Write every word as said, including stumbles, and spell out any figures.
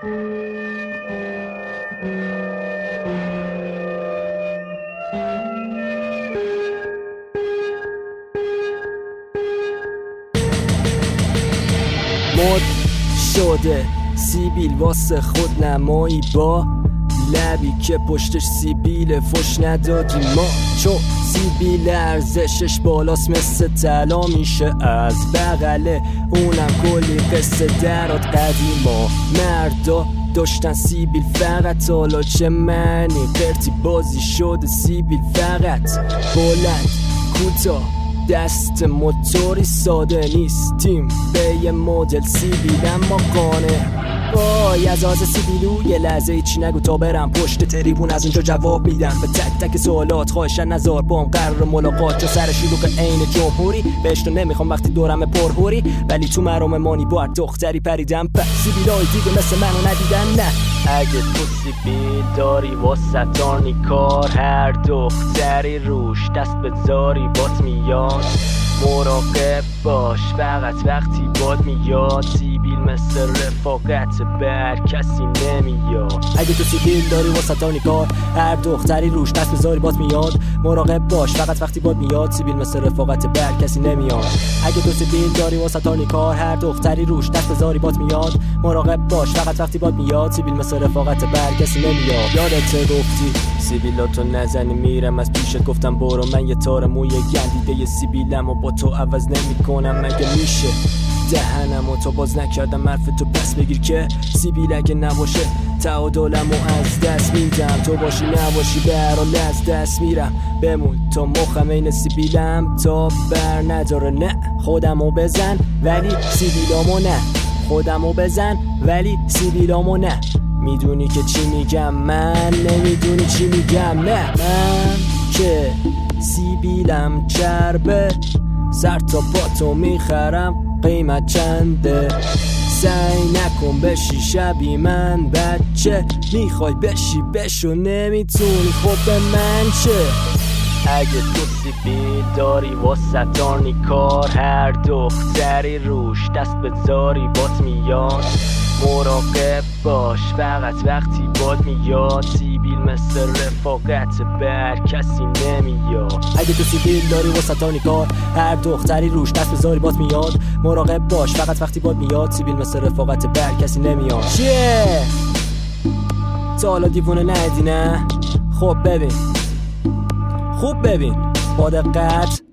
مد شده سیبیل واسه خود نمایی با لبی که پشتش سیبیل فش ندادی ما، چون سیبیل ارزشش بالاست مثل طلا میشه از بغله، اونم کلی قصه درات قدیما. مردا داشتن سیبیل فقط، حالا چه معنی قرتی بازی شده سیبیل فقط بلند کوتاه، دست موتوری ساده نیستیم به یه مدل سیبیل اما قانه. وای از آز سیبیلو یه لحظه هیچی نگو تا برم پشت تریبون، از اونجا جواب میدم به تک تک سوالات. خواهشن نزار بام قرار ملاقات، چون سر شلوغ عین جمهوری بهش تو نمیخوام وقتی دورم پرهوری، ولی تو مرام مانی با دختری پریدم پس سیبیلای دیگه مثل منو ندیدن. نه اگه تو سیبیل داری واسه تانی کار، هر دختری روش دست بذاری بات میاد، مراقب باش فقط وقتی باد میاد. سیبیل مثل رفاقت بر کسی نمیاد. اگه تو سیبیل داری واسه تانی کار، هر دختری روش دست بذاری بات میاد، مراقب باش فقط وقتی باد میاد. سیبیل مثل رفاقت بر کسی نمیاد. اگه تو سیبیل داری واسه تانی کار، هر دختری روش دست بذاری بات میاد، مراقب باش فقط وقتی باد میاد. سیبیل مثل رفاقت بر کسی نمیاد. یادت گفتی سیبیلاتو نزنی میرم از پیشت، گفتم برو من یه تار موی گندیده سیبیلم و با تو عوض نمی کنم. مگه میشه دهنم و تو باز نکردم حرف تو پس بگیر که سیبیل اگه نباشه تعادلم و از دست میدم، تو باشی نباشی به هر حال از دست میرم. بمون تا مخم این سیبیلم تا بر نداره. نه خودمو بزن ولی سیبیلامو نه، خودمو بزن ولی سیبیلامو نه. میدونی که چی میگم من، نمیدونی چی میگم. نه من که سیبیلم چربه، سر تا پا تو میخرم قیمت چنده. سعی نکن بشی شبی من بچه، میخوای بشی بشو نمیتونی خب به من چه. اگه تو سیبیل داری واسه تانی کار، هر دختری روش دست بذاری بات میاد، مراقب باش فقط وقتی باد میاد. سیبیل مثل رفاقت بر کسی نمیاد. اگه تو سیبیل داری واسه تانی کار، هر دختری روش دست بذاری بات میاد، مراقب باش فقط وقتی باد میاد. سیبیل مثل رفاقت بر کسی نمیاد. چیه؟ تا حالا دیوونه ندیدی نه؟ خب ببین خوب ببین با دقت